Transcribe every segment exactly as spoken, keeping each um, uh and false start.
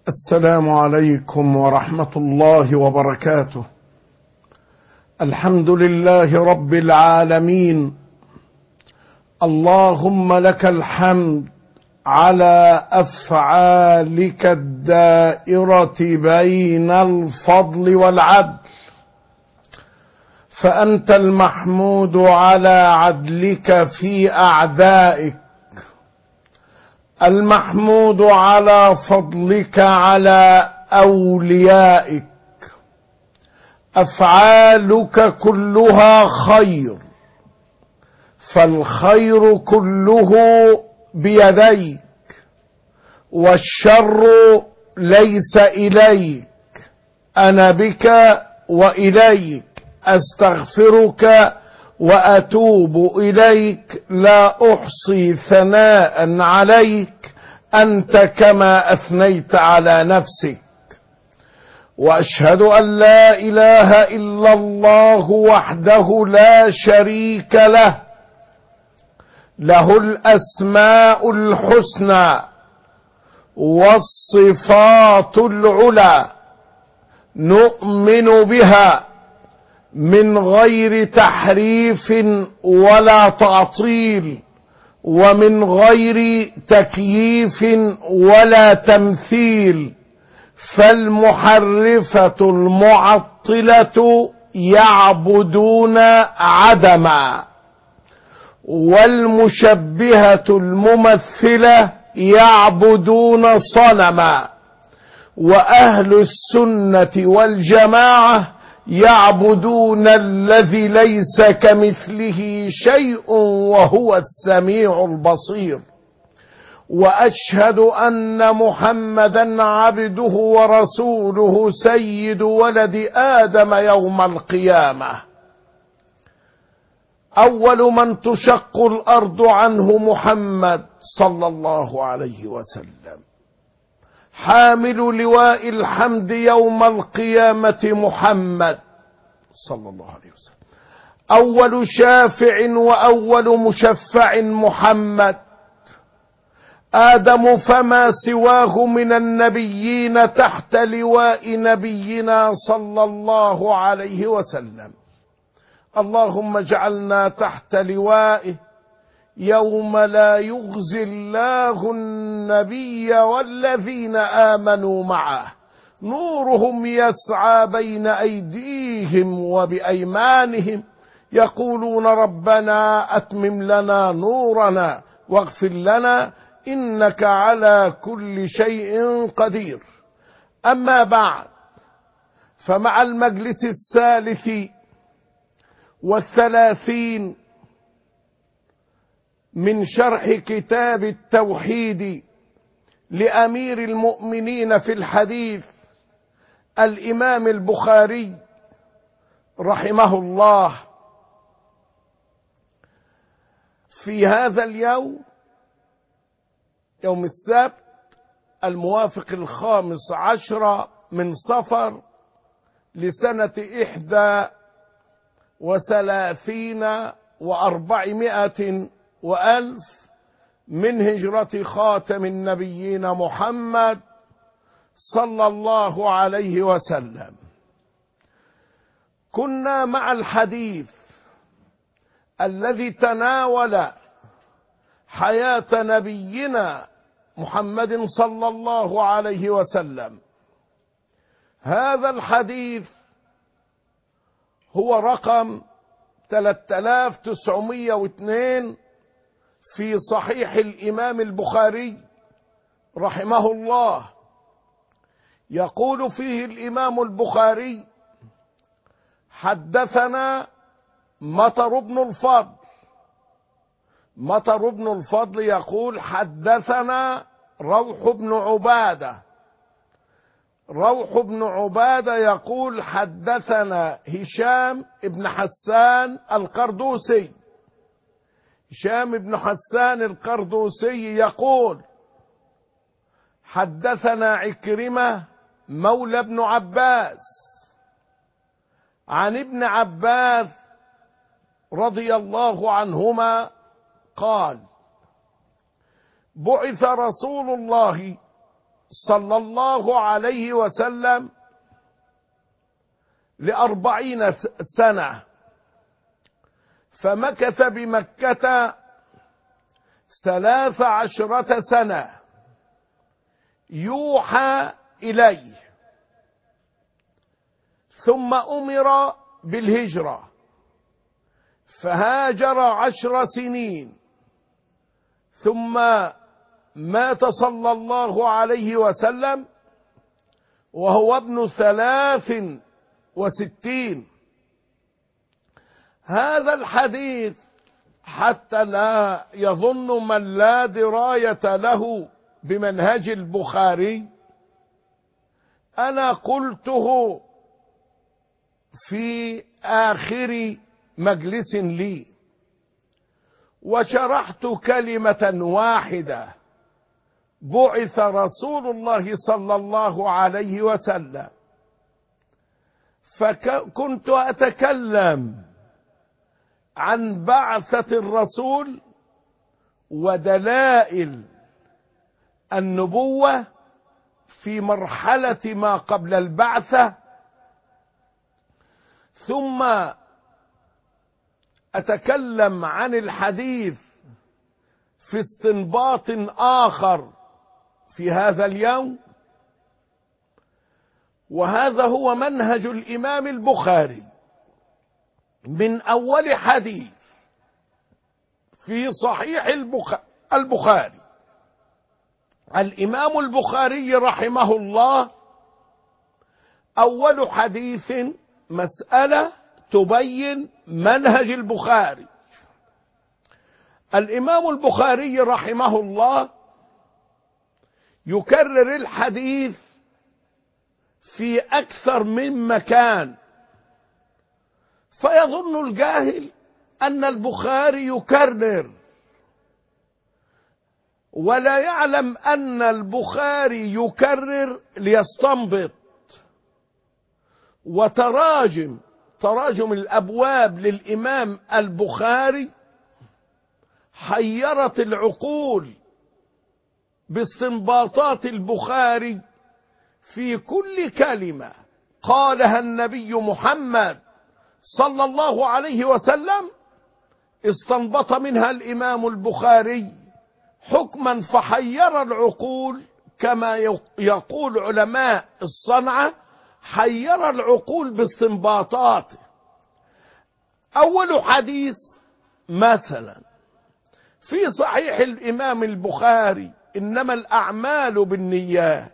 السلام عليكم ورحمة الله وبركاته. الحمد لله رب العالمين، اللهم لك الحمد على أفعالك الدائرة بين الفضل والعدل، فأنت المحمود على عدلك في أعدائك، المحمود على فضلك على أوليائك. أفعالك كلها خير، فالخير كله بيديك، والشر ليس إليك. أنا بك وإليك أستغفرك وأتوب إليك، لا أحصي ثناء عليك، أنت كما أثنيت على نفسك. وأشهد أن لا إله إلا الله وحده لا شريك له، له الأسماء الحسنى والصفات العلى، نؤمن بها من غير تحريف ولا تعطيل، ومن غير تكييف ولا تمثيل. فالمحرفة المعطلة يعبدون عدما، والمشبهة الممثلة يعبدون صنما، وأهل السنة والجماعة يعبدون الذي ليس كمثله شيء وهو السميع البصير. وأشهد أن محمدا عبده ورسوله سيد ولد آدم يوم القيامة. أول من تشق الأرض عنه محمد صلى الله عليه وسلم، حامل لواء الحمد يوم القيامة محمد صلى الله عليه وسلم. أول شافع وأول مشفع محمد. آدم فما سواه من النبيين تحت لواء نبينا صلى الله عليه وسلم. اللهم اجعلنا تحت لوائه يوم لا يخزي الله النبي والذين آمنوا معه، نورهم يسعى بين أيديهم وبأيمانهم، يقولون ربنا أتمم لنا نورنا واغفر لنا إنك على كل شيء قدير. أما بعد، فمع المجلس الثالث والثلاثين من شرح كتاب التوحيد لأمير المؤمنين في الحديث الإمام البخاري رحمه الله، في هذا اليوم يوم السبت الموافق الخامس عشر من صفر لسنة إحدى وثلاثين وأربعمائة وألف من هجرة خاتم النبيين محمد صلى الله عليه وسلم. كنا مع الحديث الذي تناول حياة نبينا محمد صلى الله عليه وسلم. هذا الحديث هو رقم ثلاثة آلاف وتسعمائة واثنين في صحيح الإمام البخاري رحمه الله. يقول فيه الإمام البخاري: حدثنا مطر بن الفضل. مطر بن الفضل يقول: حدثنا روح بن عبادة. روح بن عبادة يقول: حدثنا هشام بن حسان القردوسي. هشام بن حسان القردوسي يقول: حدثنا عكرمة مولى ابن عباس عن ابن عباس رضي الله عنهما قال: بعث رسول الله صلى الله عليه وسلم لأربعين سنة، فمكث بمكة ثلاث عشرة سنة يوحى إليه، ثم أمر بالهجرة فهاجر عشر سنين، ثم مات صلى الله عليه وسلم وهو ابن ثلاث وستين. هذا الحديث حتى لا يظن من لا دراية له بمنهج البخاري، أنا قلته في آخر مجلس لي وشرحت كلمة واحدة: بعث رسول الله صلى الله عليه وسلم. فكنت أتكلم عن بعثة الرسول ودلائل النبوة في مرحلة ما قبل البعثة، ثم أتكلم عن الحديث في استنباط آخر في هذا اليوم. وهذا هو منهج الإمام البخاري من أول حديث في صحيح البخاري. الإمام البخاري رحمه الله أول حديث مسألة تبين منهج البخاري. الإمام البخاري رحمه الله يكرر الحديث في أكثر من مكان، فيظن الجاهل أن البخاري يكرر، ولا يعلم أن البخاري يكرر ليستنبط. وتراجم تراجم الأبواب للإمام البخاري حيرت العقول باستنباطات البخاري في كل كلمة قالها النبي محمد صلى الله عليه وسلم استنبط منها الإمام البخاري حكما فحير العقول، كما يقول علماء الصنعة حير العقول باستنباطاته. أول حديث مثلا في صحيح الإمام البخاري: إنما الأعمال بالنيات.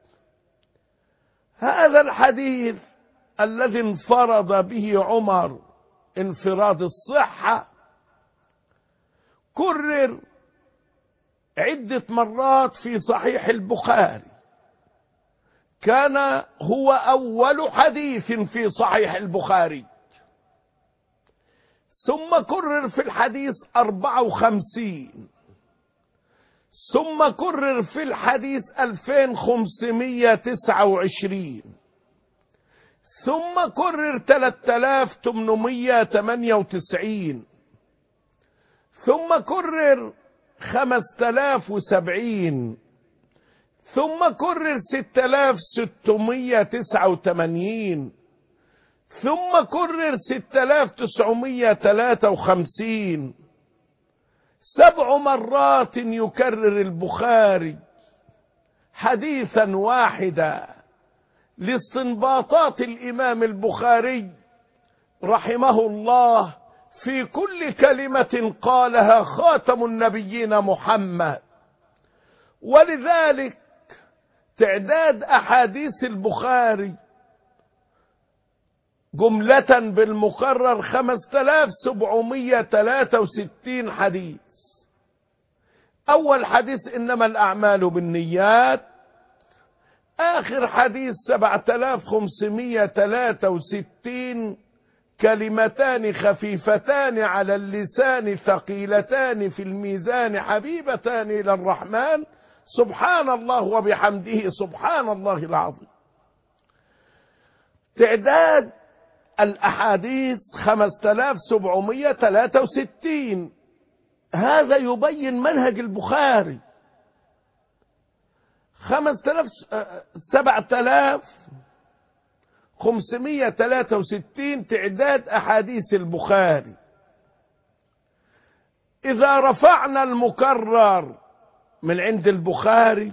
هذا الحديث الذي انفرد به عمر انفراد الصحة كرر عدة مرات في صحيح البخاري، كان هو أول حديث في صحيح البخاري، ثم كرر في الحديث أربعة وخمسين، ثم كرر في الحديث ألفين وخمسمائة وتسعة وعشرين، ثم كرر ثلاثة آلاف وثمانمائة وثمانية وتسعين، ثم كرر خمسة آلاف وسبعين، ثم كرر ستة آلاف وستمائة وتسعة وثمانين، ثم كرر ستة آلاف وتسعمائة وثلاثة وخمسين. سبع مرات يكرر البخاري حديثا واحدا لاستنباطات الإمام البخاري رحمه الله في كل كلمة قالها خاتم النبيين محمد. ولذلك تعداد أحاديث البخاري جملة بالمقرر خمسة آلاف وسبعمائة وثلاثة وستين حديث. أول حديث إنما الأعمال بالنيات، آخر حديث سبعة آلاف وخمسمائة وثلاثة وستين، كلمتان خفيفتان على اللسان ثقيلتان في الميزان حبيبتان إلى الرحمن سبحان الله وبحمده سبحان الله العظيم. تعداد الأحاديث خمسة آلاف وسبعمائة وثلاثة وستين. هذا يبين منهج البخاري. خمسة آلاف سبعة آلاف خمسمائة وثلاثة وستين تعداد أحاديث البخاري. إذا رفعنا المكرر من عند البخاري،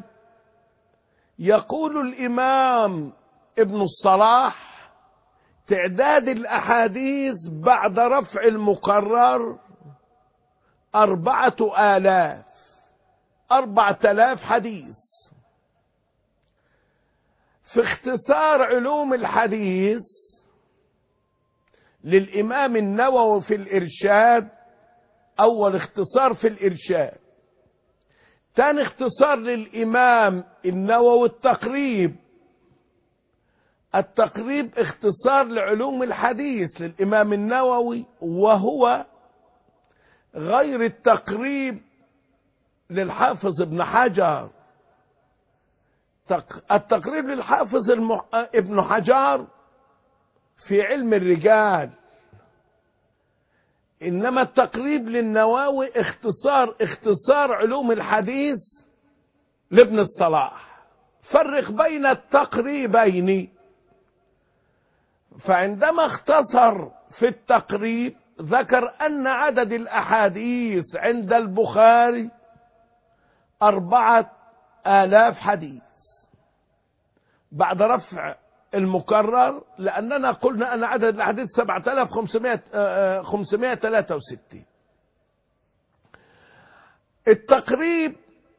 يقول الإمام ابن الصلاح تعداد الأحاديث بعد رفع المكرر أربعة آلاف أربعة آلاف حديث. في اختصار علوم الحديث للإمام النووي في الإرشاد، أول اختصار في الإرشاد، ثاني اختصار للإمام النووي التقريب. التقريب اختصار لعلوم الحديث للإمام النووي، وهو غير التقريب للحافظ ابن حجر. التقريب للحافظ المح... ابن حجر في علم الرجال، إنما التقريب للنووي اختصار اختصار علوم الحديث لابن الصلاح. فرق بين التقريبين. فعندما اختصر في التقريب ذكر أن عدد الأحاديث عند البخاري أربعة آلاف حديث بعد رفع المكرر، لأننا قلنا أن عدد الأحاديث سبعة آلاف وخمسمائة وثلاثة وستين. التقريب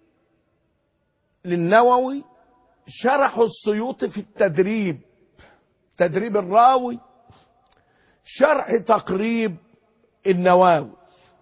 للنووي شرحه السيوطي في التدريب، تدريب الراوي، شرح تقريب النووي.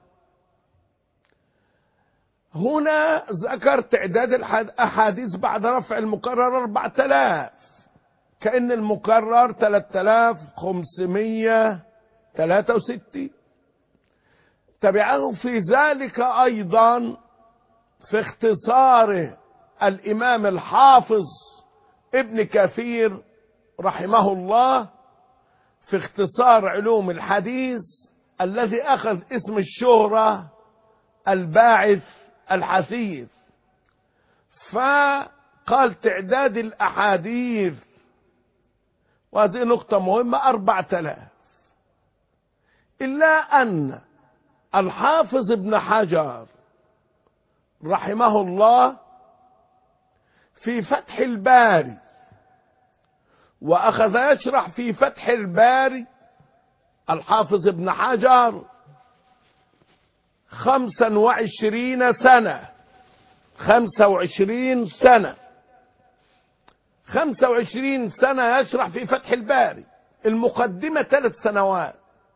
هنا ذكر تعداد الأحاديث بعد رفع المكرر أربعة آلاف، كأن المكرر ثلاثة آلاف وخمسمائة وثلاثة وستين. تبعه في ذلك أيضا في اختصاره الإمام الحافظ ابن كثير رحمه الله في اختصار علوم الحديث، الذي أخذ اسم الشهرة الباعث الحثيث. فقال تعداد الأحاديث، وهذه نقطة مهمة، أربعة آلاف. إلا أن الحافظ ابن حجر رحمه الله في فتح الباري، وأخذ يشرح في فتح الباري الحافظ ابن حجر خمسا وعشرين سنة خمسة وعشرين سنة خمسة وعشرين سنة يشرح في فتح الباري، المقدمة ثلاث سنوات.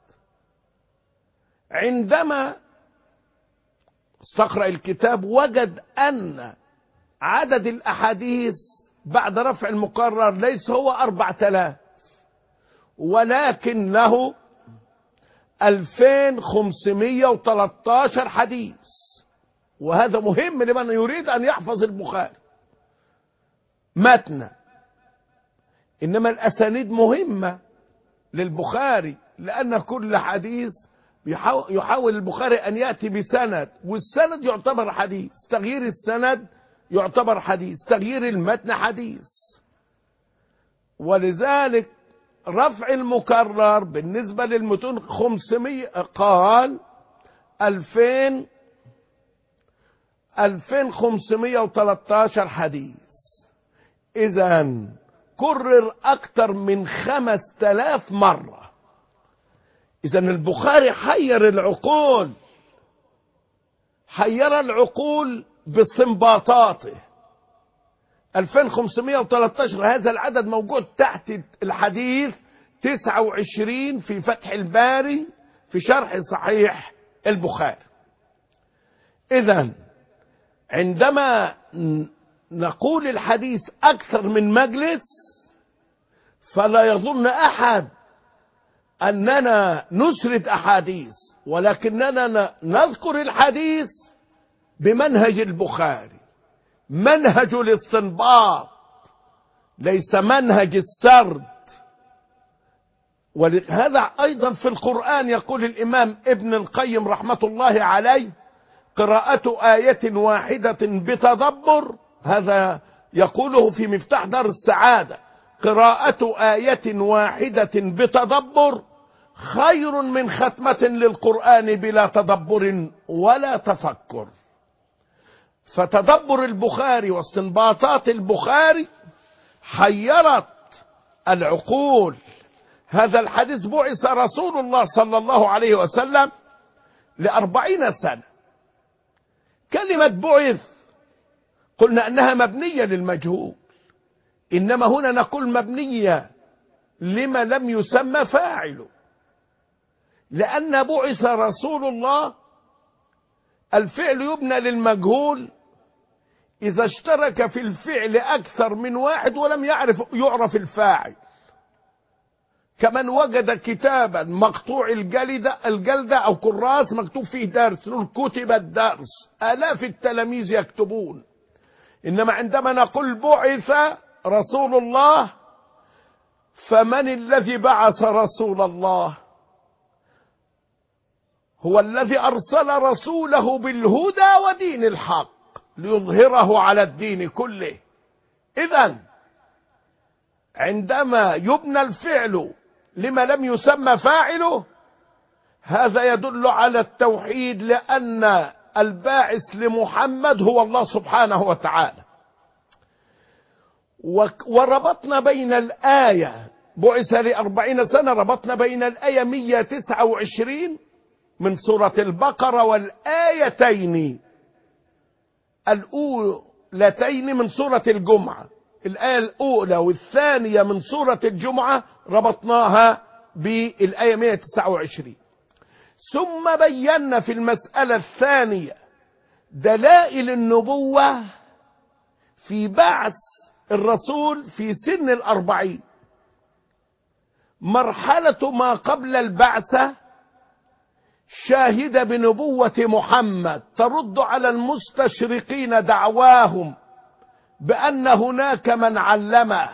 عندما استقرأ الكتاب وجد أن عدد الأحاديث بعد رفع المكرر ليس هو أربعة آلاف، ولكنه ألفين وخمسمائة وثلاثة عشر حديث. وهذا مهم لمن يريد أن يحفظ البخاري متنا. إنما الأسانيد مهمة للبخاري، لأن كل حديث يحاول البخاري أن يأتي بسند، والسند يعتبر حديث، تغيير السند يعتبر حديث، تغيير المتن حديث. ولذلك رفع المكرر بالنسبة للمتون خمسمائة، قال ألفين ألفين وخمسمائة وثلاثة عشر حديث. إذن كرر أكثر من خمسة آلاف مرة. إذن البخاري حير العقول، حير العقول باستنباطاته. ألفين وخمسمائة وثلاثة عشر هذا العدد موجود تحت الحديث تسعة وعشرين في فتح الباري في شرح صحيح البخاري. إذن عندما نقول الحديث أكثر من مجلس، فلا يظن أحد أننا نسرد أحاديث، ولكننا نذكر الحديث بمنهج البخاري، منهج الاستنباط، ليس منهج السرد. ولهذا أيضا في القرآن يقول الإمام ابن القيم رحمة الله عليه: قراءة آية واحدة بتدبر، هذا يقوله في مفتاح دار السعادة: قراءة آية واحدة بتدبر خير من ختمة للقرآن بلا تدبر ولا تفكر. فتدبر البخاري واستنباطات البخاري حيرت العقول. هذا الحديث: بعث رسول الله صلى الله عليه وسلم لأربعين سنة. كلمة بعث قلنا أنها مبنية للمجهول، إنما هنا نقول مبنية لما لم يسمى فاعله، لأن بعث رسول الله الفعل يبنى للمجهول إذا اشترك في الفعل أكثر من واحد ولم يعرف يعرف الفاعل. كمن وجد كتابا مقطوع الجلدة الجلدة أو كراس مكتوب فيه درس، نقول كتب الدرس، آلاف التلاميذ يكتبون. إنما عندما نقول بعث رسول الله، فمن الذي بعث رسول الله؟ هو الذي أرسل رسوله بالهدى ودين الحق ليظهره على الدين كله. إذن عندما يبنى الفعل لما لم يسمى فاعله، هذا يدل على التوحيد، لأن الباعث لمحمد هو الله سبحانه وتعالى. وربطنا بين الآية بعث لأربعين سنة، ربطنا بين الآية مئة وتسعة وعشرين من سورة البقرة والآيتين الأولتين من سورة الجمعة. الآية الأولى والثانية من سورة الجمعة ربطناها بالآية مئة وتسعة وعشرين. ثم بينا في المسألة الثانية دلائل النبوة في بعث الرسول في سن الأربعين. مرحلة ما قبل البعثة شاهدة بنبوة محمد، ترد على المستشرقين دعواهم بأن هناك من علمه،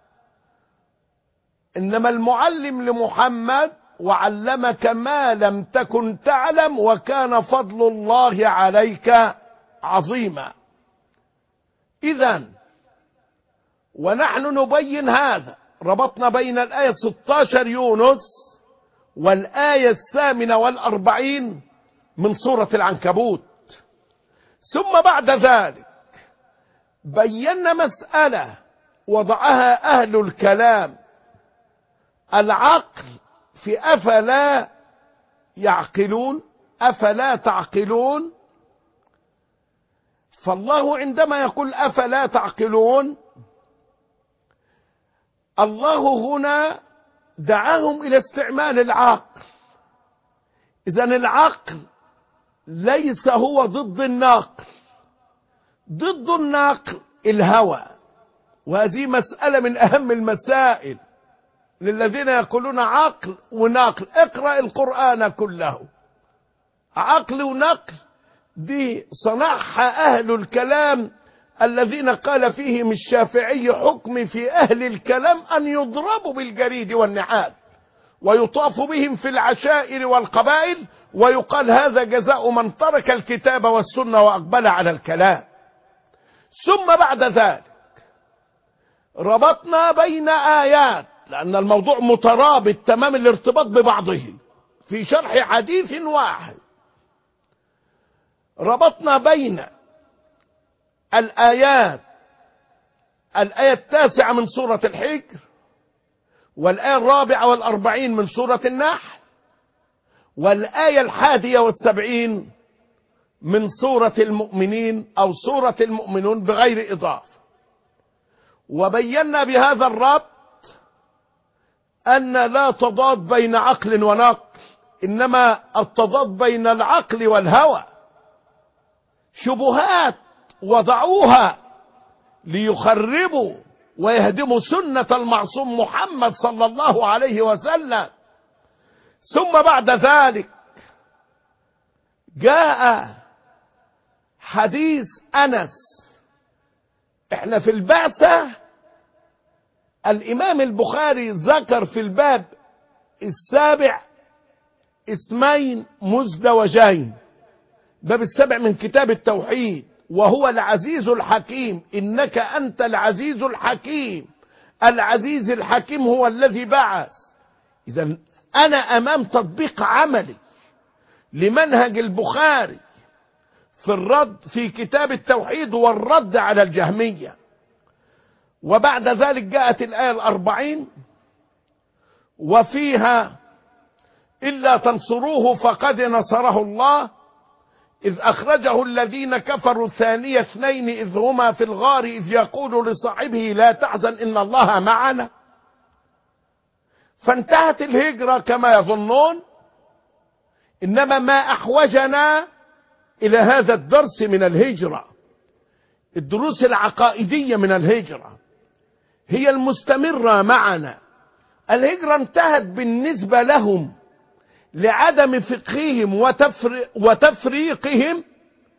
إنما المعلم لمحمد: وعلمك ما لم تكن تعلم وكان فضل الله عليك عظيما. إذن ونحن نبين هذا، ربطنا بين الآية ستة عشر يونس والآية الثامنة والأربعين من سورة العنكبوت. ثم بعد ذلك بينا مسألة وضعها أهل الكلام: العقل في أفلا يعقلون، أفلا تعقلون. فالله عندما يقول أفلا تعقلون، الله هنا دعاهم إلى استعمال العقل. إذن العقل ليس هو ضد الناقل، ضد الناقل الهوى، وهذه مسألة من أهم المسائل للذين يقولون عقل ونقل. اقرأ القرآن كله، عقل ونقل دي صنعها أهل الكلام الذين قال فيهم الشافعي: حكم في أهل الكلام أن يضربوا بالجريد والنعال ويطاف بهم في العشائر والقبائل، ويقال هذا جزاء من ترك الكتاب والسنة وأقبل على الكلام. ثم بعد ذلك ربطنا بين آيات، لأن الموضوع مترابط تمام الارتباط ببعضه في شرح حديث واحد. ربطنا بين الآيات، الآية التاسعة من سورة الحجر والآية الرابعة والأربعين من سورة النحل والآية الحادية والسبعين من سورة المؤمنين أو سورة المؤمنون بغير إضافة. وبينا بهذا الربط أن لا تضاد بين عقل ونقل، إنما التضاد بين العقل والهوى. شبهات وضعوها ليخربوا ويهدموا سنة المعصوم محمد صلى الله عليه وسلم. ثم بعد ذلك جاء حديث أنس. احنا في البعثة الإمام البخاري ذكر في الباب السابع اسمين مزدوجين، باب السابع من كتاب التوحيد، وهو العزيز الحكيم. إنك أنت العزيز الحكيم. العزيز الحكيم هو الذي بعث. إذن أنا أمام تطبيق عملي لمنهج البخاري في الرد في كتاب التوحيد والرد على الجهمية. وبعد ذلك جاءت الآية الأربعين وفيها إلا تنصروه فقد نصره الله إذ أخرجه الذين كفروا ثاني اثنين إذ هما في الغار إذ يقول لصاحبه لا تحزن إن الله معنا. فانتهت الهجرة كما يظنون، إنما ما أحوجنا إلى هذا الدرس من الهجرة، الدروس العقائدية من الهجرة هي المستمرة معنا. الهجرة انتهت بالنسبة لهم لعدم فقههم وتفريقهم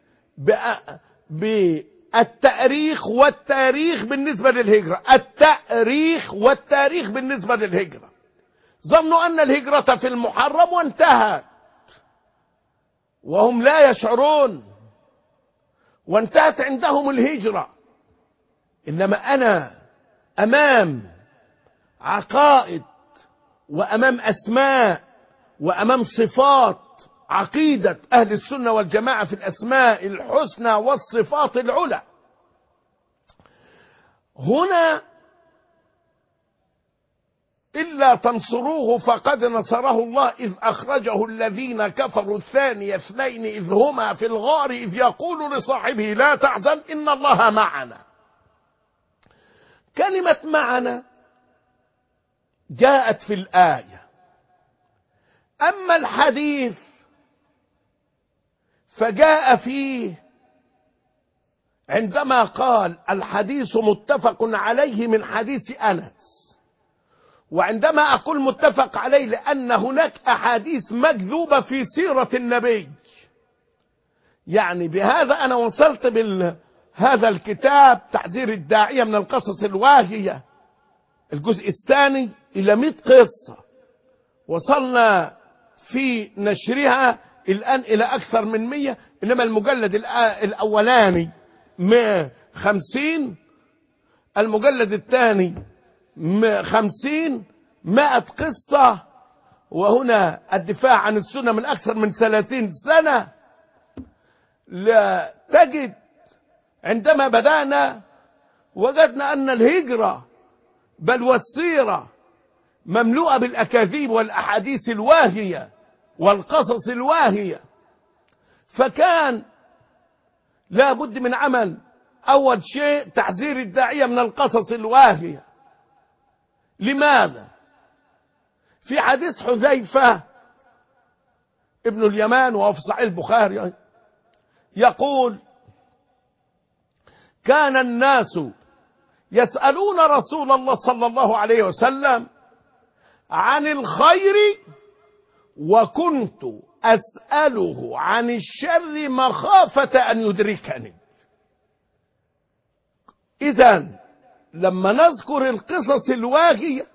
بالتأريخ والتاريخ بالنسبة للهجرة. التأريخ والتاريخ بالنسبة للهجرة، ظنوا أن الهجرة في المحرم وانتهت وهم لا يشعرون، وانتهت عندهم الهجرة. إنما أنا أمام عقائد وأمام أسماء وأمام صفات عقيدة أهل السنة والجماعة في الأسماء الحسنى والصفات العلى. هنا إلا تنصروه فقد نصره الله إذ أخرجه الذين كفروا الثاني اثنين إذ هما في الغار إذ يقول لصاحبه لا تحزن إن الله معنا. كلمة معنا جاءت في الآية، أما الحديث فجاء فيه عندما قال الحديث متفق عليه من حديث أنس. وعندما أقول متفق عليه لأن هناك أحاديث مكذوبة في سيرة النبي. يعني بهذا أنا وصلت بهذا الكتاب تحذير الداعية من القصص الواهية الجزء الثاني إلى مئة قصة، وصلنا في نشرها الآن إلى أكثر من مئة. إنما المجلد الأولاني خمسين، المجلد الثاني خمسين، مائة قصة. وهنا الدفاع عن السنة من أكثر من ثلاثين سنة. لا تجد عندما بدأنا وجدنا أن الهجرة بل والسيرة مملوءة بالأكاذيب والأحاديث الواهية والقصص الواهية. فكان لا بد من عمل. أول شيء تحذير الداعية من القصص الواهية. لماذا؟ في حديث حذيفة ابن اليمان وهو في صحيح البخاري يقول كان الناس يسألون رسول الله صلى الله عليه وسلم عن الخير وكنت أسأله عن الشر مخافة أن يدركني. إذن لما نذكر القصص الواهية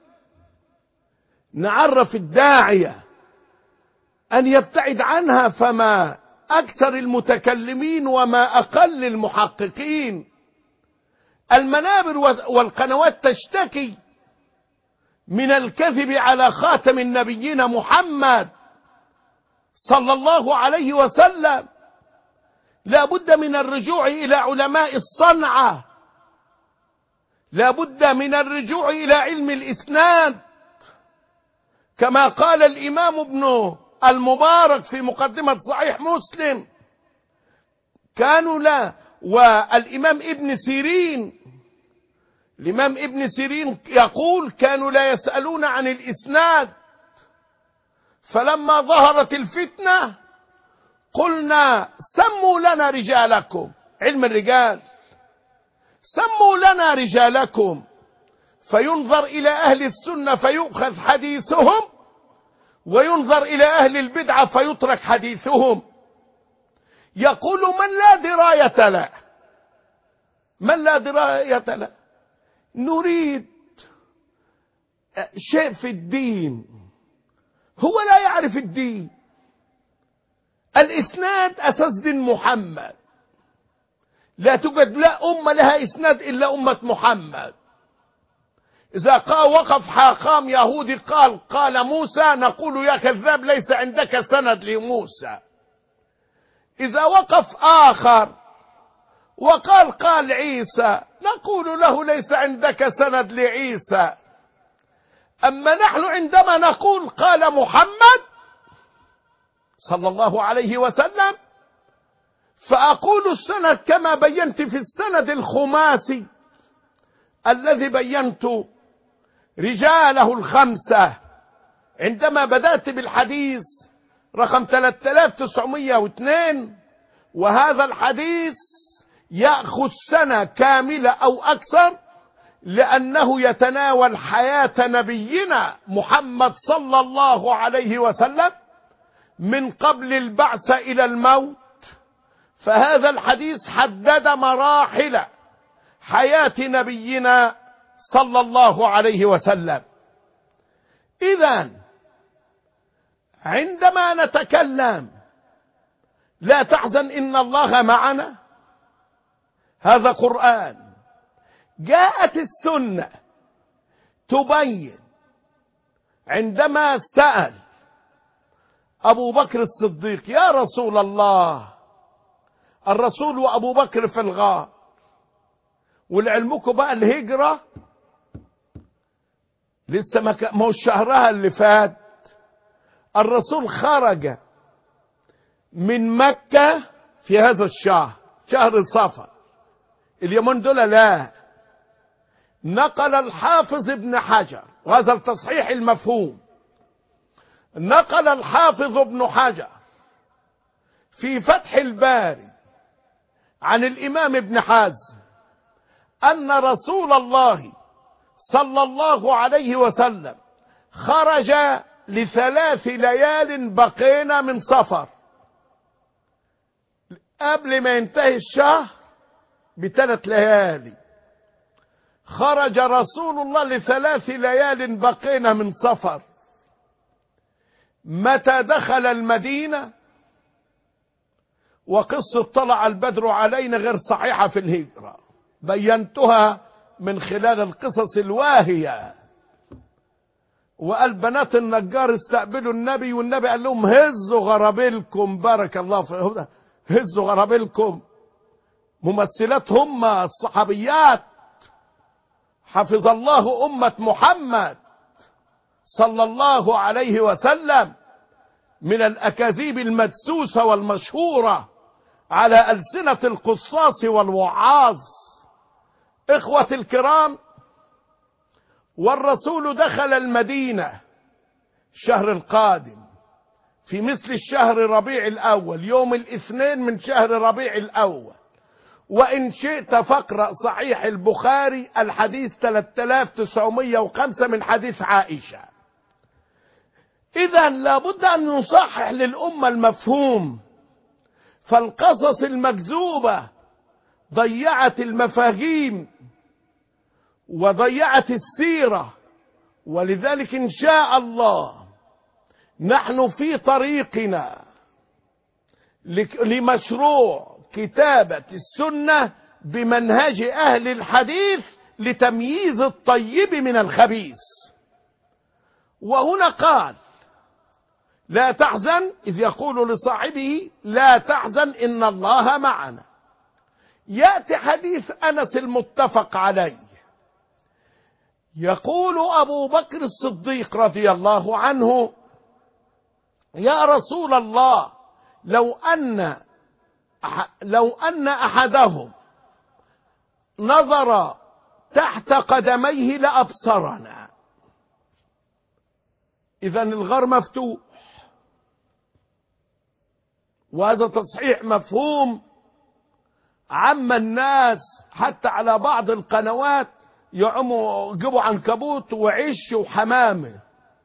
نعرف الداعية أن يبتعد عنها، فما أكثر المتكلمين وما أقل المحققين. المنابر والقنوات تشتكي من الكذب على خاتم النبيين محمد صلى الله عليه وسلم. لا بد من الرجوع إلى علماء الصنعة، لا بد من الرجوع إلى علم الإسناد كما قال الإمام ابن المبارك في مقدمة صحيح مسلم. كانوا لا والإمام ابن سيرين الإمام ابن سيرين يقول كانوا لا يسألون عن الإسناد، فلما ظهرت الفتنة قلنا سموا لنا رجالكم، علم الرجال، سموا لنا رجالكم، فينظر إلى أهل السنة فيؤخذ حديثهم وينظر إلى أهل البدعة فيترك حديثهم. يقول من لا دراية له، من لا دراية له، نريد شيء في الدين، هو لا يعرف الدين. الإسناد أساس دين محمد، لا توجد لا أمة لها إسناد إلا أمة محمد. إذا قال وقف حاخام يهودي قال قال موسى نقول يا كذاب ليس عندك سند لموسى. إذا وقف آخر وقال قال عيسى نقول له ليس عندك سند لعيسى. أما نحن عندما نقول قال محمد صلى الله عليه وسلم فأقول السند كما بينت في السند الخماسي الذي بينت رجاله الخمسة عندما بدأت بالحديث رقم ثلاثة آلاف وتسعمائة واثنين، وهذا الحديث يأخذ سنة كاملة أو أكثر لأنه يتناول حياة نبينا محمد صلى الله عليه وسلم من قبل البعث إلى الموت. فهذا الحديث حدد مراحل حياة نبينا صلى الله عليه وسلم. إذن عندما نتكلم لا تحزن إن الله معنا، هذا قرآن. جاءت السنة تبين عندما سأل أبو بكر الصديق يا رسول الله، الرسول وأبو بكر في الغار، ولعلمكم بقى الهجرة لسه ما هو شهرها اللي فات، الرسول خرج من مكة في هذا الشهر، شهر صفر. اليومين دول لا. نقل الحافظ ابن حجر، وهذا التصحيح المفهوم، نقل الحافظ ابن حجر في فتح الباري عن الإمام ابن حزم أن رسول الله صلى الله عليه وسلم خرج لثلاث ليال بقينا من صفر، قبل ما ينتهي الشهر بثلاث ليالي خرج رسول الله لثلاث ليال بقينا من صفر. متى دخل المدينة؟ وقصة طلع البدر علينا غير صحيحة في الهجرة، بينتها من خلال القصص الواهية. وقال بنات النجار استقبلوا النبي، والنبي قال لهم هزوا غرابيلكم، بارك الله فيهم، هزوا غرابيلكم. ممثلات هم الصحابيات، حفظ الله أمة محمد صلى الله عليه وسلم من الأكاذيب المدسوسة والمشهورة على ألسنة القصاص والوعاظ. إخوة الكرام، والرسول دخل المدينة شهر القادم في مثل الشهر ربيع الأول، يوم الاثنين من شهر ربيع الأول. وإن شئت فاقرأ صحيح البخاري الحديث ثلاثة آلاف وتسعمائة وخمسة من حديث عائشة. إذا لابد أن نصحح للأمة المفهوم، فالقصص المكذوبة ضيعت المفاهيم وضيعت السيرة. ولذلك إن شاء الله نحن في طريقنا لمشروع كتابة السنة بمنهج أهل الحديث لتمييز الطيب من الخبيث. وهنا قال لا تحزن، إذ يقول لصاحبه لا تحزن إن الله معنا. يأتي حديث أنس المتفق عليه، يقول أبو بكر الصديق رضي الله عنه يا رسول الله لو أن لو أن أحدهم نظر تحت قدميه لأبصرنا. إذن الغار مفتوح، وهذا تصحيح مفهوم عم الناس، حتى على بعض القنوات يعموا يجيبوا عنكبوت وعش وحمامة.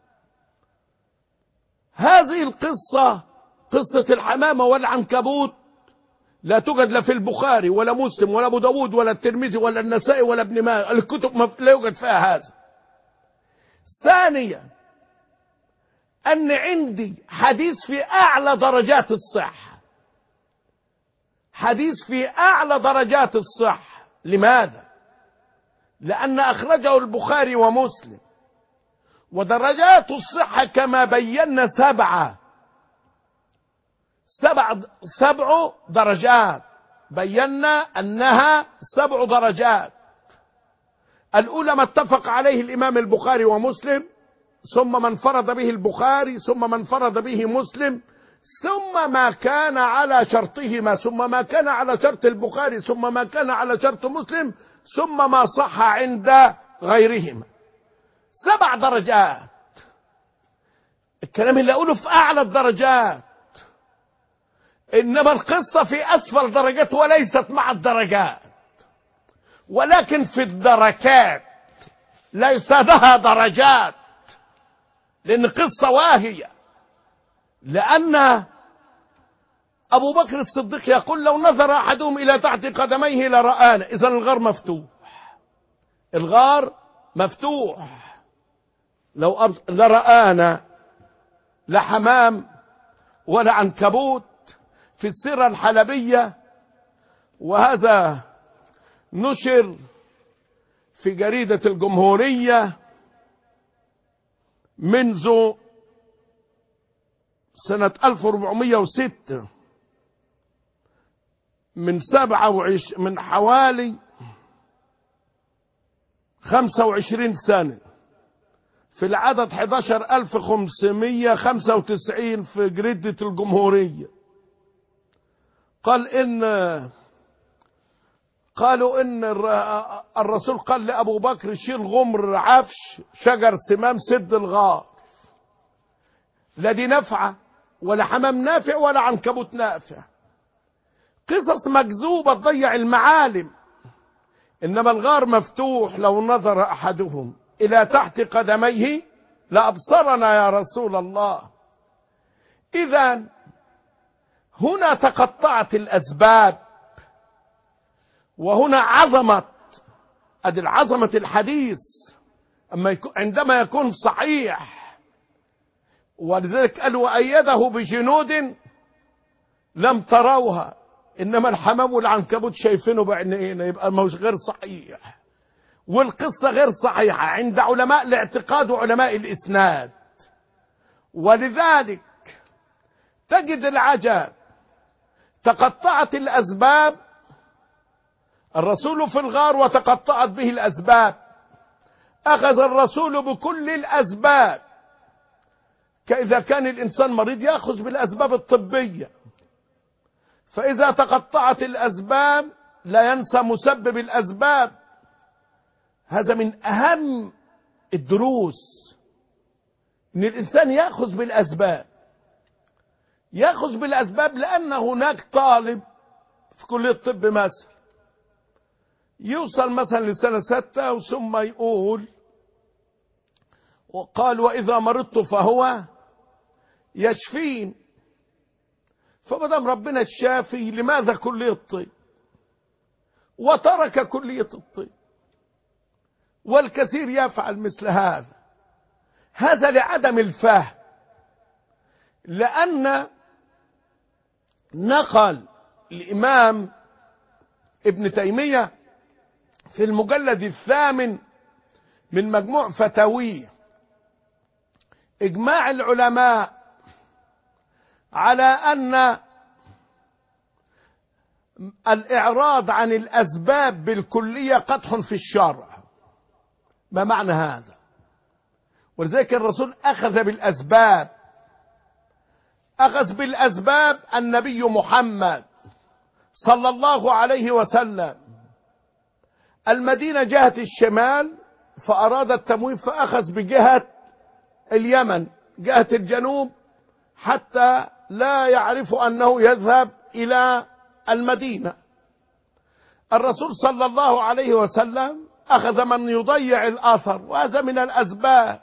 هذه القصة قصة الحمامة والعنكبوت لا توجد لا في البخاري ولا مسلم ولا ابو داود ولا الترمذي ولا النسائي ولا ابن ماجه، الكتب لا يوجد فيها هذا. ثانيا أن عندي حديث في أعلى درجات الصحة، حديث في أعلى درجات الصحة. لماذا؟ لأن أخرجه البخاري ومسلم، ودرجات الصحة كما بينا سبعة سبع سبع درجات، بينا أنها سبع درجات. الأولى ما اتفق عليه الإمام البخاري ومسلم، ثم ما انفرد به البخاري، ثم ما انفرد به مسلم، ثم ما كان على شرطهما، ثم ما كان على شرط البخاري، ثم ما كان على شرط مسلم، ثم ما صح عند غيرهما. سبع درجات. الكلام اللي أقوله في أعلى الدرجات، إنما القصة في أسفل درجات وليست مع الدرجات، ولكن في الدركات، ليس لها درجات، لأن قصة واهية. لأن أبو بكر الصديق يقول لو نظر أحدهم إلى تحت قدميه لرآنا. إذن الغار مفتوح، الغار مفتوح، لو أب... لرآنا، لا حمام ولا عنكبوت في السيرة الحلبية. وهذا نشر في جريدة الجمهورية منذ سنة ألف وأربعمائة وستة، من سبعة وعشرين من حوالي خمسة وعشرين سنة، في العدد أحد عشر ألف وخمسمائة وخمسة وتسعين في جريدة الجمهورية. قال إن قالوا إن الرسول قال لأبو بكر شيل غمر عفش شجر سمام سد الغار، لا دي نافعة ولا حمام نافع ولا عنكبوت نافع. قصص مكذوبة تضيع المعالم. إنما الغار مفتوح، لو نظر أحدهم إلى تحت قدميه لأبصرنا يا رسول الله. إذن هنا تقطعت الأسباب، وهنا عظمة أدي العظمة الحديث أما يكون عندما يكون صحيح. ولذلك قال وأيده بجنود لم تروها، إنما الحمام والعنكبوت شايفينه بعينينا، يبقى ما هوش غير صحيح، والقصة غير صحيحة عند علماء الاعتقاد وعلماء الإسناد. ولذلك تجد العجب، تقطعت الأسباب، الرسول في الغار وتقطعت به الأسباب، أخذ الرسول بكل الأسباب. كإذا كان الإنسان مريض يأخذ بالأسباب الطبية، فإذا تقطعت الأسباب لا ينسى مسبب الأسباب. هذا من أهم الدروس، إن الإنسان يأخذ بالأسباب، يأخذ بالأسباب. لأن هناك طالب في كلية الطب مثلا يوصل مثلا لسنة ستة ثم يقول وقال وإذا مرضت فهو يشفين. فمدام ربنا الشافي لماذا كلية الطب؟ وترك كلية الطب. والكثير يفعل مثل هذا، هذا لعدم الفهم. لأن نقل الإمام ابن تيمية في المجلد الثامن من مجموع فتاويه إجماع العلماء على أن الإعراض عن الأسباب بالكلية قدح في الشرع. ما معنى هذا؟ ولذلك الرسول أخذ بالأسباب، أخذ بالأسباب النبي محمد صلى الله عليه وسلم. المدينة جهة الشمال فأراد التموين فأخذ بجهة اليمن جهة الجنوب حتى لا يعرف أنه يذهب إلى المدينة. الرسول صلى الله عليه وسلم أخذ من يضيع الأثر، وهذا من الأسباب.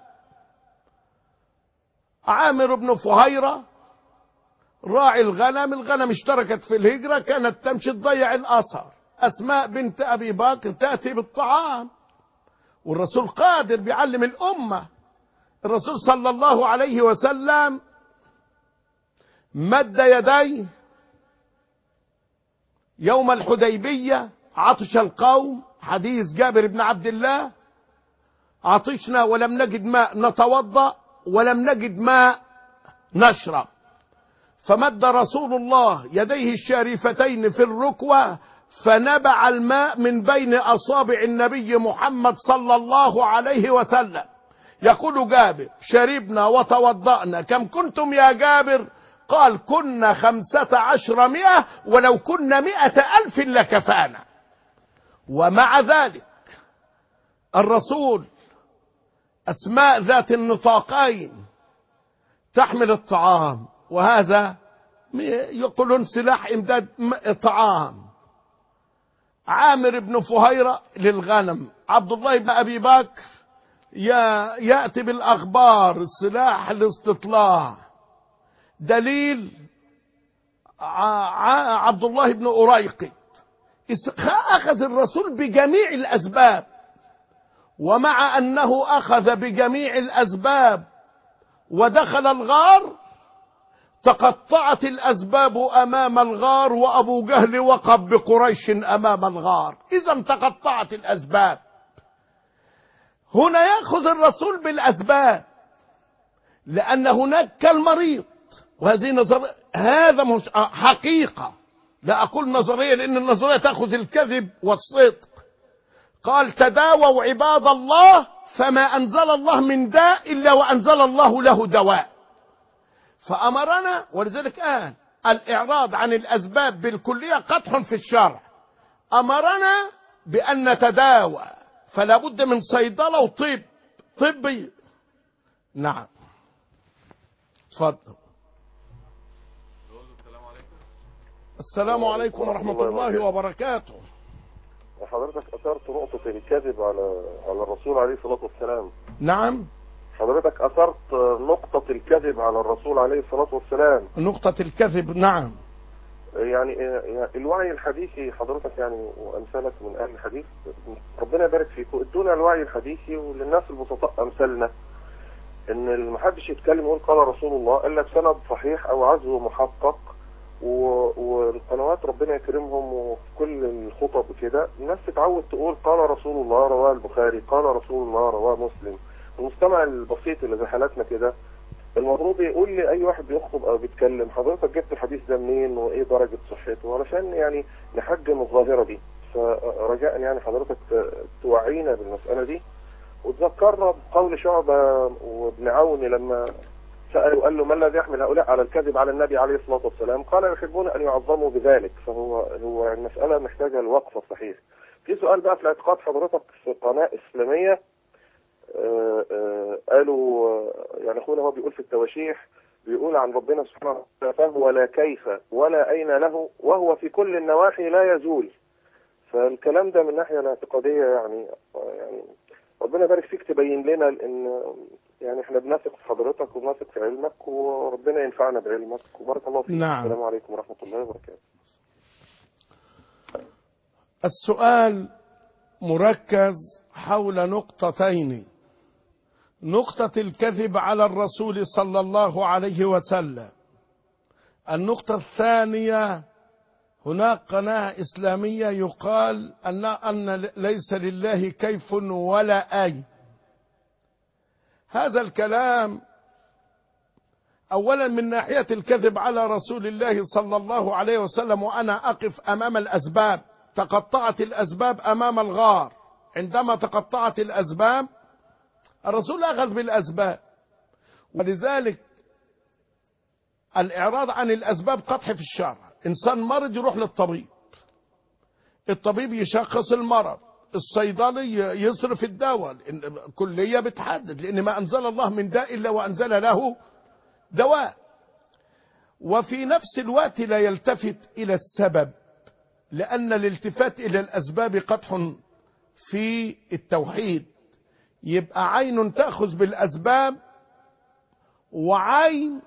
عامر بن فهيرة راعي الغنم، الغنم اشتركت في الهجرة، كانت تمشي تضيع الأثر. أسماء بنت أبي بكر تأتي بالطعام، والرسول قادر بيعلم الأمة. الرسول صلى الله عليه وسلم مد يديه يوم الحديبية عطش القوم، حديث جابر بن عبد الله، عطشنا ولم نجد ماء نتوضأ ولم نجد ماء نشرب، فمد رسول الله يديه الشريفتين في الركوة فنبع الماء من بين أصابع النبي محمد صلى الله عليه وسلم. يقول جابر: شربنا وتوضأنا. كم كنتم يا جابر؟ قال: كنا خمسة عشر مئة، ولو كنا مئة ألف لكفانا. ومع ذلك الرسول أسماء ذات النطاقين تحمل الطعام، وهذا يقولون سلاح إمداد طعام. عامر بن فهيرة للغنم، عبد الله بن أبي بكر يأتي بالأخبار، سلاح الاستطلاع. دليل عبد الله بن أريقط. أخذ الرسول بجميع الأسباب، ومع أنه أخذ بجميع الأسباب ودخل الغار تقطعت الأسباب أمام الغار، وأبو جهل وقف بقريش أمام الغار. إذا تقطعت الأسباب. هنا يأخذ الرسول بالأسباب لأن هناك كالمريض، وهذه نظر هذا مش حقيقة، لا أقول نظرية لأن النظرية تأخذ الكذب والصدق. قال: تداووا عباد الله فما أنزل الله من داء إلا وأنزل الله له دواء. فأمرنا، ولذلك قال: الإعراض عن الأسباب بالكلية قدح في الشرع. أمرنا بأن نتداوى، فلا بد من صيدلة وطب طبي. نعم، تفضل. السلام عليكم. السلام عليكم ورحمة الله وبركاته. حضرتك أثرت نقطة الكذب على على الرسول عليه الصلاة والسلام. نعم، حضرتك أثرت نقطة الكذب على الرسول عليه الصلاة والسلام. نقطة الكذب، نعم. يعني الوعي الحديثي حضرتك يعني وأمثالك من أهل الحديث، ربنا يبارك فيكم، ادونا الوعي الحديثي وللناس البسطاء أمثالنا إن ما حدش يتكلم ويقول قال رسول الله إلا بسند صحيح أو عزو محقق. والقنوات ربنا يكرمهم وفي كل الخطب كده الناس تتعود تقول قال رسول الله رواه البخاري، قال رسول الله رواه مسلم. المستمع البسيط اللي زي حالاتنا كده المفروض يقول لي اي واحد بيخطب او بيتكلم حضرتك جبت الحديث ده منين وايه درجة صحته، علشان يعني نحجم الظاهرة دي. فرجاء يعني حضرتك توعينا بالمسألة دي. وتذكرنا بقول شعبة وابن عون لما سألوا قال له: ما الذي يحمل هؤلاء على الكذب على النبي عليه الصلاة والسلام؟ قال: يحبون أن يعظموا بذلك. فهو هو المسألة محتاجة الوقفة صحيح. في سؤال بقى في الاعتقاد حضرتك في قناة إسلامية آآ آآ قالوا يعني أخونا هو بيقول في التواشيح بيقول عن ربنا سبحانه وتعالى: فهو لا كيف ولا أين له وهو في كل النواحي لا يزول. فالكلام ده من الناحية الاعتقادية يعني يعني ربنا يبارك فيك تبين لنا ان يعني احنا بنثق في حضرتك وبنثق في علمك وربنا ينفعنا بعلمك وبارك الله فيك. نعم. السلام عليكم ورحمة الله وبركاته. السؤال مركز حول نقطتين: نقطة الكذب على الرسول صلى الله عليه وسلم. النقطة الثانية: هناك قناة إسلامية يقال أن أن ليس لله كيف ولا أي. هذا الكلام أولا من ناحية الكذب على رسول الله صلى الله عليه وسلم، وأنا أقف أمام الأسباب. تقطعت الأسباب أمام الغار. عندما تقطعت الأسباب الرسول أخذ بالأسباب، ولذلك الإعراض عن الأسباب قدح في الشرع. إنسان مرض يروح للطبيب، الطبيب يشخص المرض، الصيدلي يصرف الدواء، الكلية بتحدد، لأن ما أنزل الله من داء إلا وأنزل له دواء. وفي نفس الوقت لا يلتفت إلى السبب، لأن الالتفات إلى الأسباب قدح في التوحيد. يبقى عين تأخذ بالأسباب وعين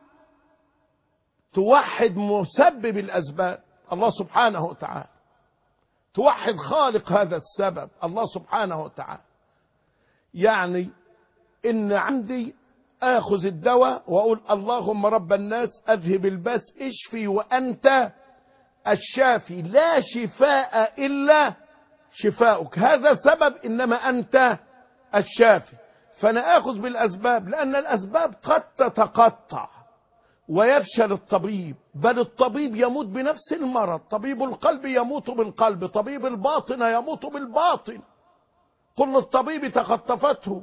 توحد مسبب الأسباب الله سبحانه وتعالى، توحد خالق هذا السبب الله سبحانه وتعالى. يعني إن عندي آخذ الدواء وأقول: اللهم رب الناس أذهب الباس اشفي وأنت الشافي لا شفاء إلا شفاؤك، هذا سبب، إنما أنت الشافي. فأنا آخذ بالأسباب، لأن الأسباب قد تتقطع ويفشل الطبيب، بل الطبيب يموت بنفس المرض، طبيب القلب يموت بالقلب، طبيب الباطن يموت بالباطن. قل الطبيب تخطفته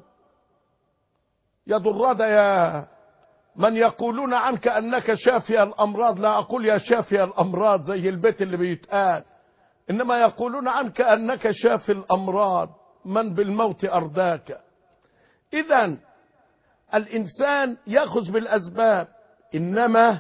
يد الردى يا من يقولون عنك أنك شافي الأمراض. لا أقول يا شافي الأمراض زي البيت اللي بيتقال، إنما يقولون عنك أنك شافي الأمراض، من بالموت أرداك. إذن الإنسان يأخذ بالأسباب، إنما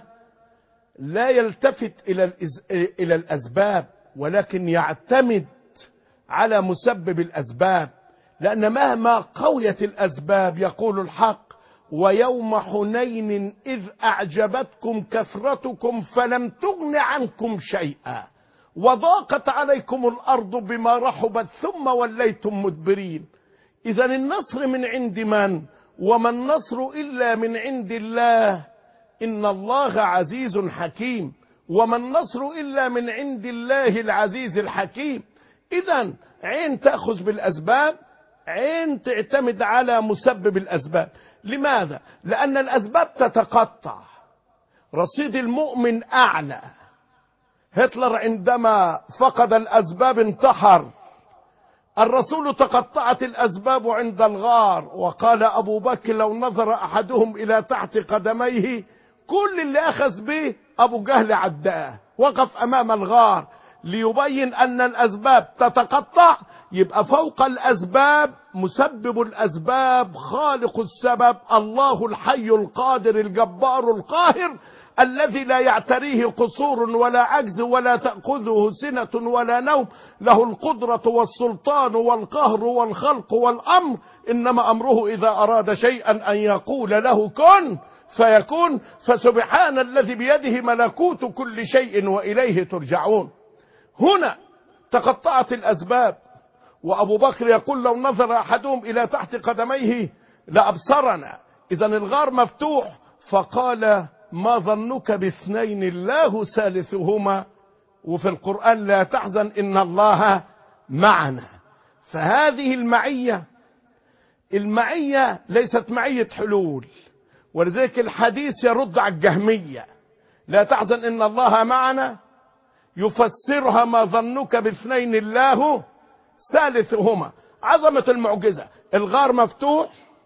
لا يلتفت إلى إلى الأسباب، ولكن يعتمد على مسبب الأسباب. لأن مهما قويت الأسباب، يقول الحق: ويوم حنين إذ أعجبتكم كثرتكم فلم تغن عنكم شيئا وضاقت عليكم الأرض بما رحبت ثم وليتم مدبرين. إذا النصر من عند من؟ وما النصر إلا من عند الله، إن الله عزيز حكيم. وما النصر إلا من عند الله العزيز الحكيم. إذا عين تأخذ بالأسباب، عين تعتمد على مسبب الأسباب. لماذا؟ لأن الأسباب تتقطع، رصيد المؤمن أعلى. هتلر عندما فقد الأسباب انتحر، الرسول تقطعت الأسباب عند الغار، وقال أبو بكر: لو نظر أحدهم إلى تحت قدميه، كل اللي أخذ به أبو جهل عداه، وقف أمام الغار ليبين أن الأسباب تتقطع. يبقى فوق الأسباب مسبب الأسباب، خالق السبب، الله الحي القادر الجبار القاهر، الذي لا يعتريه قصور ولا عجز ولا تأخذه سنة ولا نوم، له القدرة والسلطان والقهر والخلق والأمر، إنما أمره إذا أراد شيئا أن يقول له كن فيكون. فسبحان الذي بيده ملكوت كل شيء وإليه ترجعون. هنا تقطعت الأسباب، وأبو بكر يقول: لو نظر أحدهم إلى تحت قدميه لأبصرنا. إذا الغار مفتوح، فقال: ما ظنك باثنين الله ثالثهما، وفي القرآن: لا تحزن إن الله معنا. فهذه المعية، المعية ليست معية حلول، ولذلك الحديث يرد على الجهمية: لا تحزن إن الله معنا، يفسرها: ما ظنك باثنين الله ثالثهما. عظمة المعجزة، الغار مفتوح،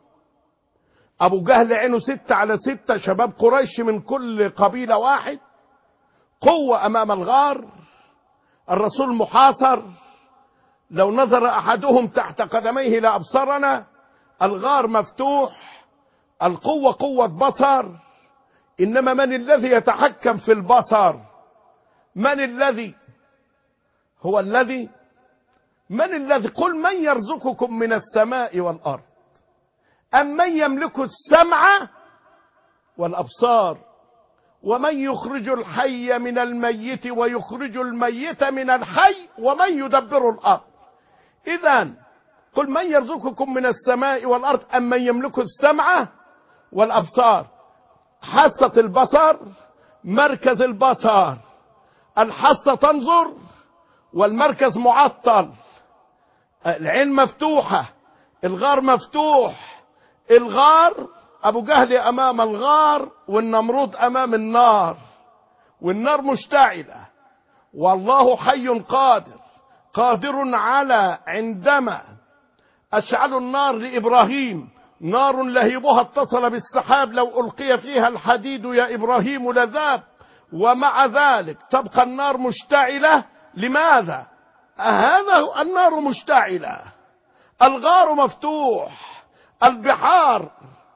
أبو جهل عينه ستة على ستة، شباب قريش من كل قبيلة واحد، قوة أمام الغار، الرسول محاصر، لو نظر أحدهم تحت قدميه لأبصرنا، الغار مفتوح، القوة قوة بصر، إنما من الذي يتحكم في البصر؟ من الذي هو الذي من الذي قل من يرزقكم من السماء والأرض أم من يملك السمع والأبصار ومن يخرج الحي من الميت ويخرج الميت من الحي ومن يدبر الأرض. إذن قل من يرزقكم من السماء والأرض أم من يملك السمع والأبصار. حاسة البصر، مركز البصر، الحاسة تنظر والمركز معطل، العين مفتوحة، الغار مفتوح. الغار أبو جهل أمام الغار، والنمرود أمام النار، والنار مشتعلة، والله حي قادر قادر على عندما أشعلوا النار لإبراهيم، نار لهيبها اتصل بالسحاب، لو ألقي فيها الحديد يا إبراهيم لذاب، ومع ذلك تبقى النار مشتعلة. لماذا؟ هذا النار مشتعلة، الغار مفتوح، البحار،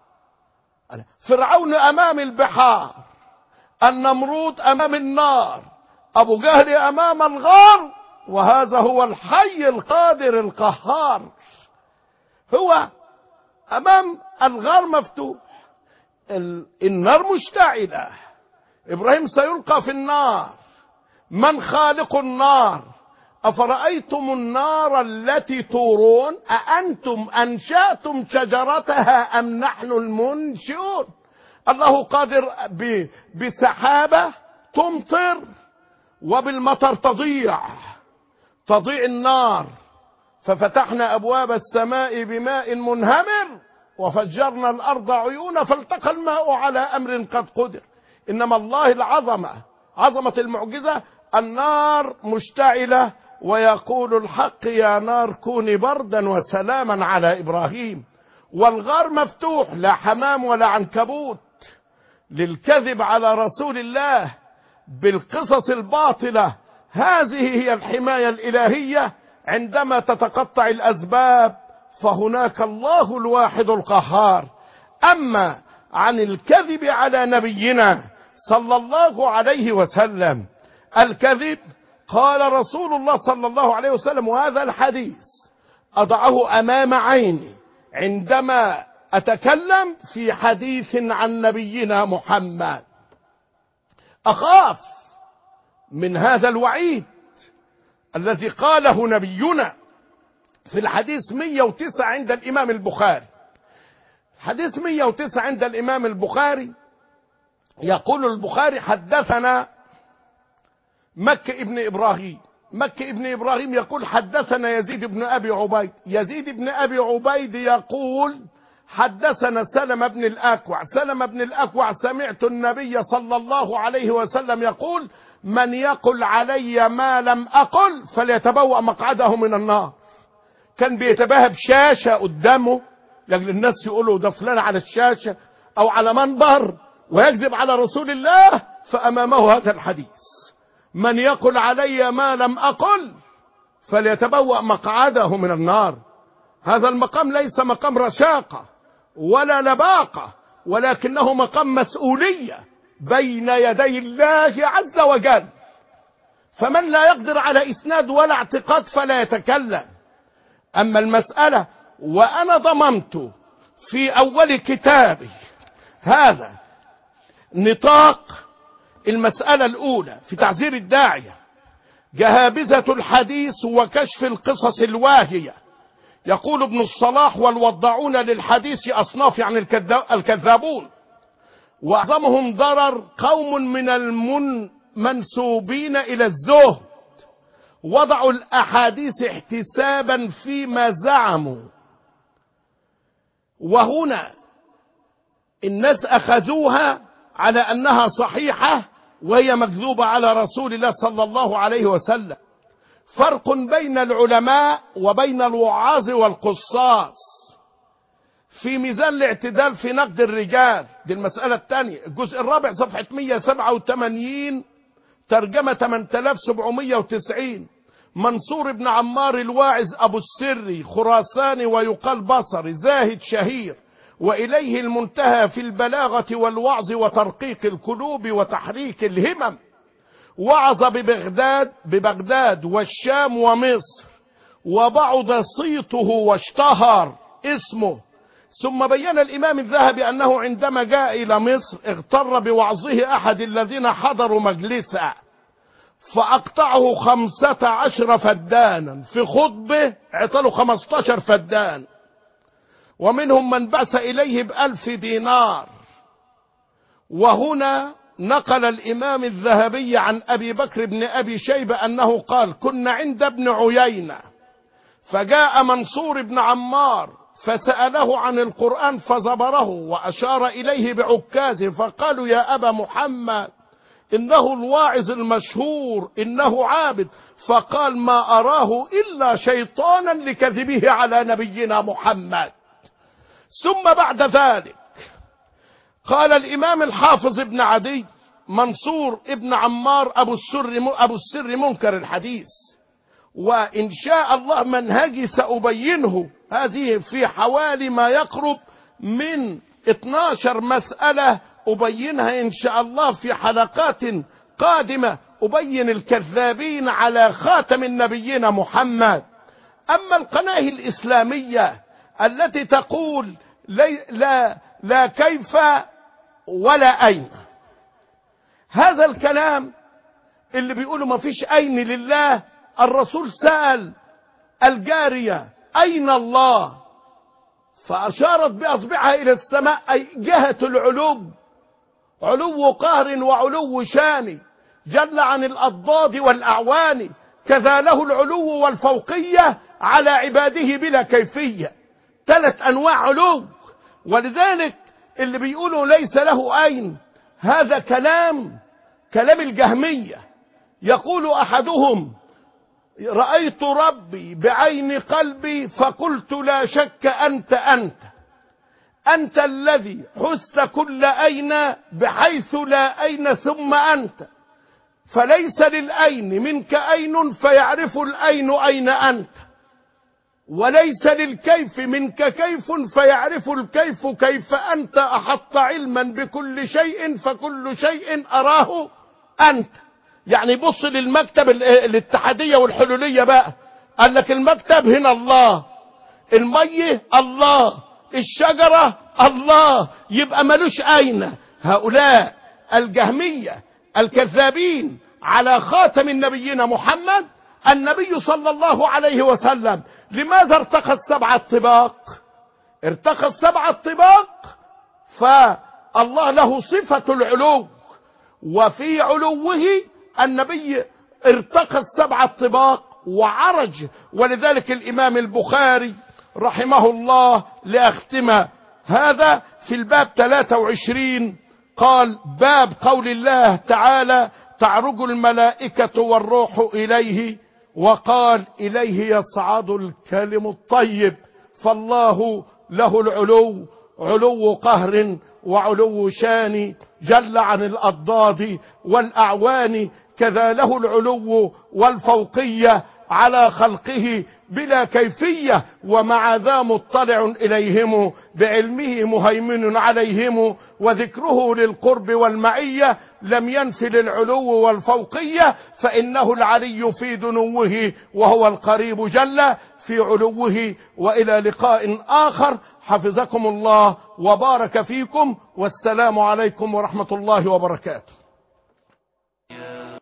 فرعون أمام البحار، النمرود أمام النار، أبو جهل أمام الغار، وهذا هو الحي القادر القهار. هو أمام الغار مفتوح، النار مشتعلة، إبراهيم سيلقى في النار. من خالق النار؟ أفرأيتم النار التي تورون أأنتم أنشأتم شجرتها أم نحن المنشئون؟ الله قادر بسحابة تمطر وبالمطر تضيع تضيع النار. ففتحنا أبواب السماء بماء منهمر وفجرنا الأرض عيونا فالتقى الماء على أمر قد قدر. إنما الله العظمة، عظمة المعجزة، النار مشتعلة ويقول الحق يا نار كوني بردا وسلاما على إبراهيم. والغار مفتوح، لا حمام ولا عنكبوت للكذب على رسول الله بالقصص الباطلة. هذه هي الحماية الإلهية. عندما تتقطع الأسباب فهناك الله الواحد القهار. أما عن الكذب على نبينا صلى الله عليه وسلم، الكذب قال رسول الله صلى الله عليه وسلم، وهذا الحديث أضعه أمام عيني عندما أتكلم في حديث عن نبينا محمد، أخاف من هذا الوعيد الذي قاله نبينا في الحديث مئة وتسعة عند الإمام البخاري. حديث مئة وتسعة عند الإمام البخاري يقول البخاري حدثنا مكي ابن إبراهيم. مكي ابن إبراهيم يقول حدثنا يزيد بن أبي عبيد. يزيد بن أبي عبيد يقول حدثنا سلم بن الأكوع. سلم بن الأكوع سمعت النبي صلى الله عليه وسلم يقول من يقل علي ما لم أقل فليتبوأ مقعده من النار. كان بيتباهى بشاشة قدامه لأجل الناس يقولوا ده فلان على الشاشة أو على منبر ويكذب على رسول الله، فأمامه هذا الحديث من يقل علي ما لم أقل فليتبوأ مقعده من النار. هذا المقام ليس مقام رشاقة ولا لباقة، ولكنه مقام مسؤولية بين يدي الله عز وجل. فمن لا يقدر على إسناد ولا اعتقاد فلا يتكلم. أما المسألة وأنا ضممت في أول كتابي هذا نطاق المسألة الأولى في تعزير الداعية، جهابزة الحديث وكشف القصص الواهية. يقول ابن الصلاح والوضعون للحديث أصناف يعني الكذابون، وأعظمهم ضرر قوم من المنسوبين إلى الزهد وضعوا الأحاديث احتسابا فيما زعموا، وهنا الناس أخذوها على أنها صحيحة وهي مكذوبة على رسول الله صلى الله عليه وسلم. فرق بين العلماء وبين الوعاظ والقصاص في ميزان الاعتدال في نقد الرجال. دي المسألة الثانية، الجزء الرابع صفحة مئة وسبعة وثمانين ترجمة ثمانية آلاف وسبعمئة وتسعين. منصور بن عمار الواعظ أبو السري خراساني ويقال بصري، زاهد شهير، وإليه المنتهى في البلاغة والوعظ وترقيق القلوب وتحريك الهمم. وعظ ببغداد ببغداد والشام ومصر، وبعض صيته واشتهر اسمه. ثم بين الإمام الذهبي أنه عندما جاء إلى مصر اغتر بوعظه أحد الذين حضروا مجلسه فأقطعه خمسة عشر فدانا في خطبة، اعطله خمسة عشر فدان، ومنهم من بعث إليه بألف دينار. وهنا نقل الإمام الذهبي عن أبي بكر بن أبي شيبة أنه قال كنا عند ابن عيينة فجاء منصور بن عمار فسأله عن القرآن فزبره وأشار إليه بعكازه، فقالوا يا أبا محمد إنه الواعظ المشهور إنه عابد، فقال ما أراه إلا شيطانا لكذبه على نبينا محمد. ثم بعد ذلك قال الإمام الحافظ ابن عدي منصور ابن عمار أبو السر أبو السر منكر الحديث، وإن شاء الله منهجي سأبينه. هذه في حوالي ما يقرب من اثنتي عشرة مسألة أبينها إن شاء الله في حلقات قادمة، أبين الكذابين على خاتم النبيين محمد. أما القناة الإسلامية التي تقول لا, لا كيف ولا أين، هذا الكلام اللي بيقولوا ما فيش أين لله. الرسول سأل الجارية أين الله فأشارت بأصبعها إلى السماء، أي جهة العلو، علو قهر وعلو شان. جل عن الأضداد والأعوان، كذا له العلو والفوقية على عباده بلا كيفية. ثلاث أنواع علو. ولذلك اللي بيقولوا ليس له عين، هذا كلام كلام الجهمية. يقول أحدهم: رأيت ربي بعين قلبي فقلت لا شك أنت أنت أنت الذي حست كل أين بحيث لا أين ثم أنت، فليس للأين منك أين فيعرف الأين أين أنت، وليس للكيف منك كيف فيعرف الكيف كيف أنت، أحط علما بكل شيء فكل شيء أراه أنت. يعني بص للمكتب الاتحادية والحلولية بقى، قال لك المكتب هنا الله، المية الله، الشجرة الله، يبقى ملوش أين. هؤلاء الجهمية الكذابين على خاتم النبيين محمد النبي صلى الله عليه وسلم لماذا ارتقى السبع الطباق؟ ارتقى السبع الطباق فالله له صفة العلو، وفي علوه النبي ارتقى السبع الطباق وعرج. ولذلك الإمام البخاري رحمه الله لأختم هذا في الباب ثلاثة وعشرين قال: باب قول الله تعالى: تعرج الملائكة والروح إليه، وقال: إليه يصعد الكلم الطيب. فالله له العلو، علو قهر وعلو شان، جل عن الأضداد والأعوان، كذا له العلو والفوقية على خلقه بلا كيفية، ومع ذا مطلع إليهم بعلمه مهيمن عليهم، وذكره للقرب والمعية لم ينف للعلو والفوقية، فإنه العلي في دنوه وهو القريب جل في علوه. وإلى لقاء آخر، حفظكم الله وبارك فيكم، والسلام عليكم ورحمة الله وبركاته.